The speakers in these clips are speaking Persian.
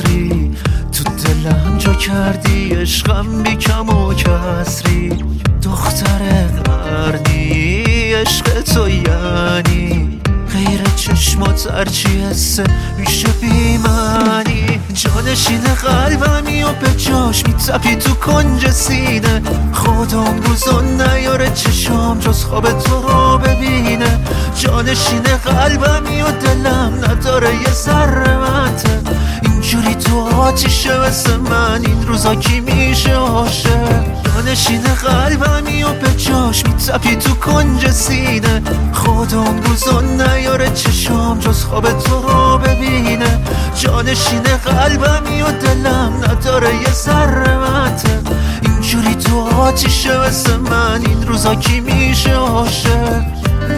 عطری، تو دلم جا کردی عشقم بی کم و کسری. دختر قرنی عشق تو یعنی غیر چشمات هرچی حسه میشه بی معنی. جانشین قلبمی و به جاش میتپی تو کنج سینه. خودم روزا نیاره چشام جز خواب تو رو ببینه. جانشین قلبمی و دلم نداره یه ذره منطق. اینجوری تو آتیشه واسه من این روزا کی میشه عاشق. جانشین قلبمی و به جاش میتپی تو کنج سینه. خودم روزا نیاره چشام جز خواب تو رو ببینه. جانشین قلبمی و دلم نداره یه ذره منطق. اینجوری تو آتیشه واسه من این روزا کی میشه عاشق.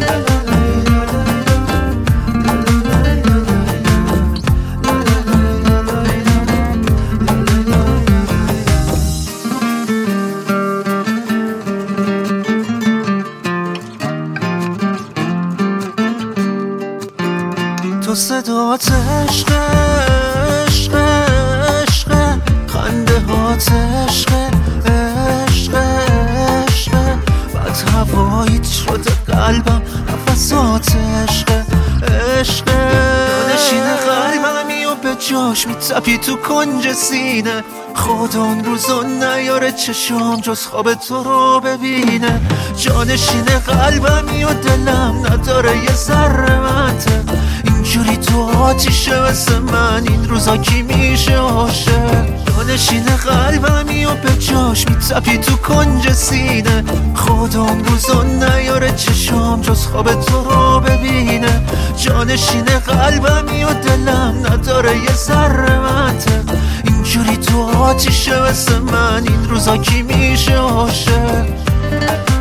تو صدات عشق عشق عشق، خنده هات عشق عشق عشق، بعد هواییت شده قلبم نفسات عشق عشق. نشین قلبمی و به جاش میتپی تو کنج سینه. خودم روزا نیاره چشام جز خواب تو رو ببینه. جانشین قلبمی و دلم نداره یه ذره منطق. اینجوری تو آتیشه واسه من این روزا کی میشه عاشق. جانشین قلبمی و به جاش میتپی تو کنج سینه. خودم روزا نیاره چشام جز خواب تو رو ببینه. جانشین قلبمی و دلم نداره یه ذره منطق. اینجوری تو آتیشه واسه من این روزا کی میشه عاشق.